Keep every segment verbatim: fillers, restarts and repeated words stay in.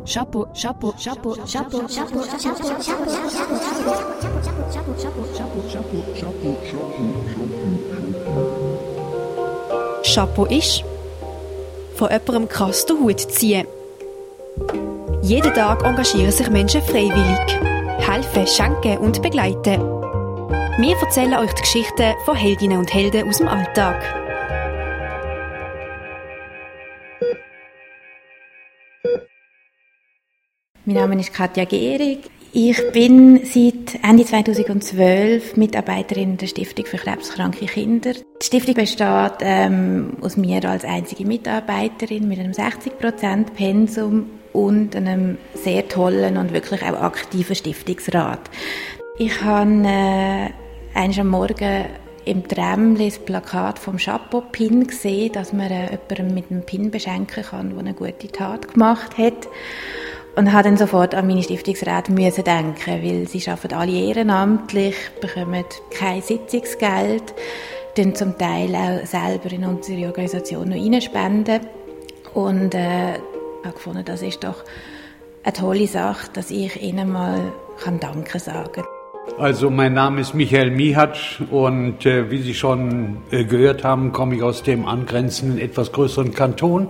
Chapeau, Chapeau, Chapeau, Chapeau, Chapeau, Chapeau, Chapeau, Chapeau, Chapeau ist, von jemandem krass den Hut ziehen. Jeden Tag engagieren sich Menschen freiwillig, helfen, schenken und begleiten. Wir erzählen euch die Geschichten von Heldinnen und Helden aus dem Alltag. Mein Name ist Katja Gehrig. Ich bin seit Ende zweitausendzwölf Mitarbeiterin der Stiftung für krebskranke Kinder. Die Stiftung besteht ähm, aus mir als einzige Mitarbeiterin mit einem sechzig Prozent Pensum und einem sehr tollen und wirklich auch aktiven Stiftungsrat. Ich habe äh, einmal am Morgen im Tramli das Plakat vom Chapeau-Pin gesehen, dass man äh, jemanden mit einem Pin beschenken kann, der eine gute Tat gemacht hat. Und habe dann sofort an meine Stiftungsräte müssen denken, weil sie arbeiten alle ehrenamtlich, bekommen kein Sitzungsgeld, dann zum Teil auch selber in unsere Organisation noch reinspenden. Und äh, habe gefunden, das ist doch eine tolle Sache, dass ich ihnen mal kann Danke sagen kann. Also mein Name ist Michael Mihatsch und äh, wie Sie schon äh, gehört haben, komme ich aus dem angrenzenden, etwas größeren Kanton.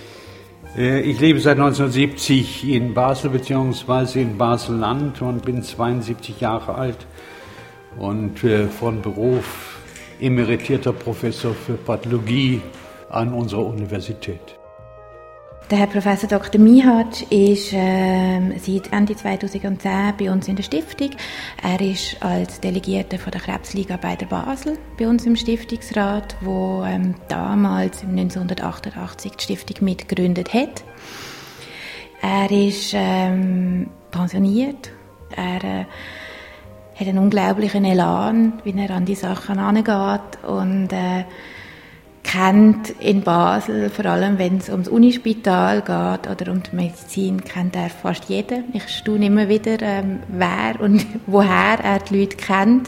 Ich lebe seit neunzehnhundertsiebzig in Basel bzw. in Basel-Land und bin zweiundsiebzig Jahre alt und von Beruf emeritierter Professor für Pathologie an unserer Universität. Der Herr Professor Doktor Mihatsch ist äh, seit Ende zweitausendzehn bei uns in der Stiftung. Er ist als Delegierter von der Krebsliga bei der Basel bei uns im Stiftungsrat, wo ähm, damals neunzehnhundertachtundachtzig die Stiftung mitgegründet hat. Er ist ähm, pensioniert. Er äh, hat einen unglaublichen Elan, wie er an die Sachen herangeht und äh, kennt in Basel, vor allem wenn es ums Unispital geht oder um die Medizin, kennt er fast jeden. Ich staune immer wieder, ähm, wer und woher er die Leute kennt.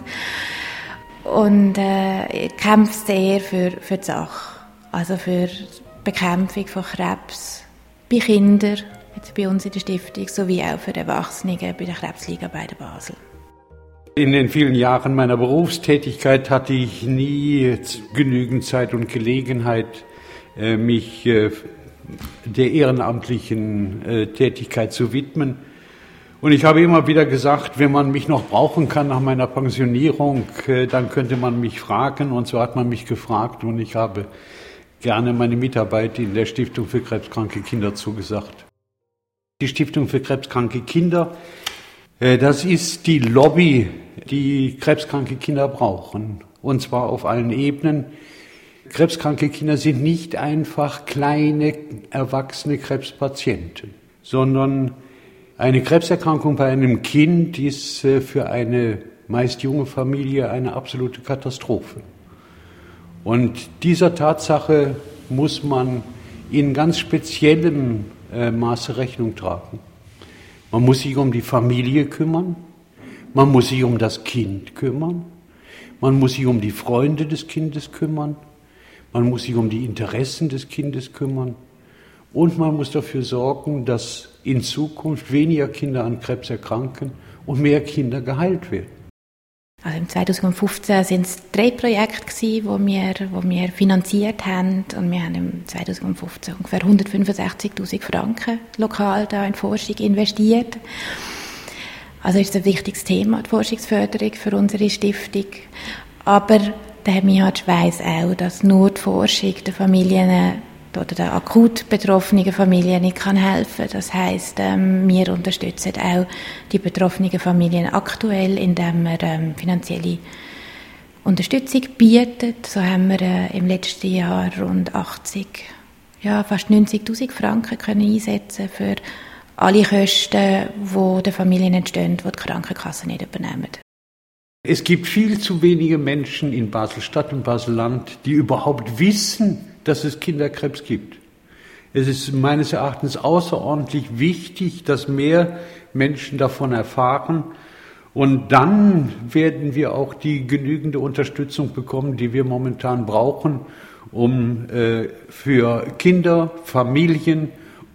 Und äh, kämpft sehr für, für die Sache, also für die Bekämpfung von Krebs bei Kindern, jetzt bei uns in der Stiftung, sowie auch für Erwachsene bei der Krebsliga bei der Basel. In den vielen Jahren meiner Berufstätigkeit hatte ich nie genügend Zeit und Gelegenheit, mich der ehrenamtlichen Tätigkeit zu widmen. Und ich habe immer wieder gesagt, wenn man mich noch brauchen kann nach meiner Pensionierung, dann könnte man mich fragen. Und so hat man mich gefragt und ich habe gerne meine Mitarbeit in der Stiftung für krebskranke Kinder zugesagt. Die Stiftung für krebskranke Kinder, das ist die Lobby, die krebskranke Kinder brauchen, und zwar auf allen Ebenen. Krebskranke Kinder sind nicht einfach kleine, erwachsene Krebspatienten, sondern eine Krebserkrankung bei einem Kind ist für eine meist junge Familie eine absolute Katastrophe. Und dieser Tatsache muss man in ganz speziellem Maße Rechnung tragen. Man muss sich um die Familie kümmern, man muss sich um das Kind kümmern, man muss sich um die Freunde des Kindes kümmern, man muss sich um die Interessen des Kindes kümmern und man muss dafür sorgen, dass in Zukunft weniger Kinder an Krebs erkranken und mehr Kinder geheilt werden. Also im zweitausendfünfzehn waren es drei Projekte, die wir, die wir finanziert haben. Und wir haben im zweitausendfünfzehn ungefähr hundertfünfundsechzigtausend Franken lokal da in Forschung investiert. Also ist es ein wichtiges Thema, die Forschungsförderung für unsere Stiftung. Aber der Herr Mihatsch weiss auch, dass nur die Forschung der Familien oder der akut betroffenen Familien nicht kann helfen. Das heisst, ähm, wir unterstützen auch die betroffenen Familien aktuell, indem wir ähm, finanzielle Unterstützung bieten. So haben wir äh, im letzten Jahr rund achtzig, ja fast neunzigtausend Franken können einsetzen für alle Kosten, die den Familien entstehen, die die Krankenkassen nicht übernehmen. Es gibt viel zu wenige Menschen in Basel-Stadt und Basel-Land, die überhaupt wissen, dass es Kinderkrebs gibt. Es ist meines Erachtens außerordentlich wichtig, dass mehr Menschen davon erfahren. Und dann werden wir auch die genügende Unterstützung bekommen, die wir momentan brauchen, um äh, für Kinder, Familien